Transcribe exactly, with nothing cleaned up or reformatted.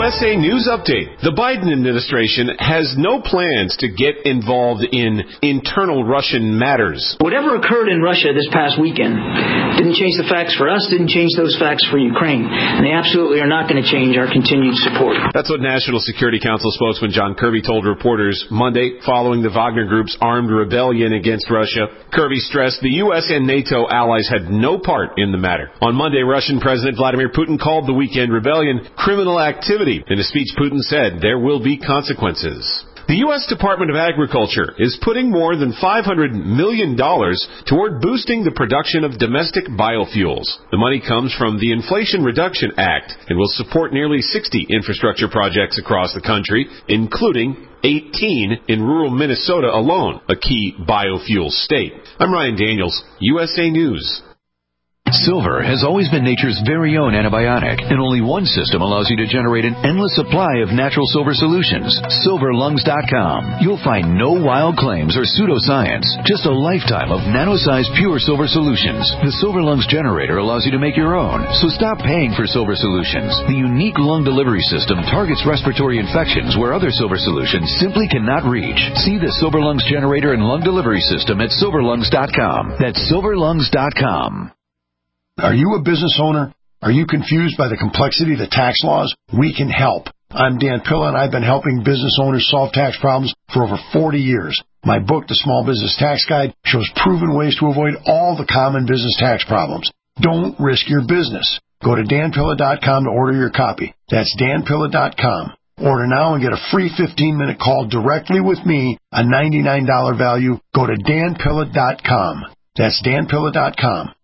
S A News Update. The Biden administration has no plans to get involved in internal Russian matters. Whatever occurred in Russia this past weekend didn't change the facts for us, didn't change those facts for Ukraine. And they absolutely are not going to change our continued support. That's what National Security Council spokesman John Kirby told reporters Monday following the Wagner Group's armed rebellion against Russia. Kirby stressed the U S and NATO allies had no part in the matter. On Monday, Russian President Vladimir Putin called the weekend rebellion criminal activity. In a speech, Putin said there will be consequences. The U S Department of Agriculture is putting more than five hundred million dollars toward boosting the production of domestic biofuels. The money comes from the Inflation Reduction Act and will support nearly sixty infrastructure projects across the country, including eighteen in rural Minnesota alone, a key biofuel state. I'm Ryan Daniels, U S A News. Silver has always been nature's very own antibiotic, and only one system allows you to generate an endless supply of natural silver solutions. silver lungs dot com. You'll find no wild claims or pseudoscience, just a lifetime of nano-sized pure silver solutions. The Silver Lungs generator allows you to make your own, so stop paying for silver solutions. The unique lung delivery system targets respiratory infections where other silver solutions simply cannot reach. See the Silver Lungs generator and lung delivery system at silver lungs dot com. That's silver lungs dot com. Are you a business owner? Are you confused by the complexity of the tax laws? We can help. I'm Dan Pilla, and I've been helping business owners solve tax problems for over forty years. My book, The Small Business Tax Guide, shows proven ways to avoid all the common business tax problems. Don't risk your business. Go to dan pilla dot com to order your copy. That's dan pilla dot com. Order now and get a free fifteen-minute call directly with me, a ninety-nine dollars value. Go to dan pilla dot com. That's dan pilla dot com.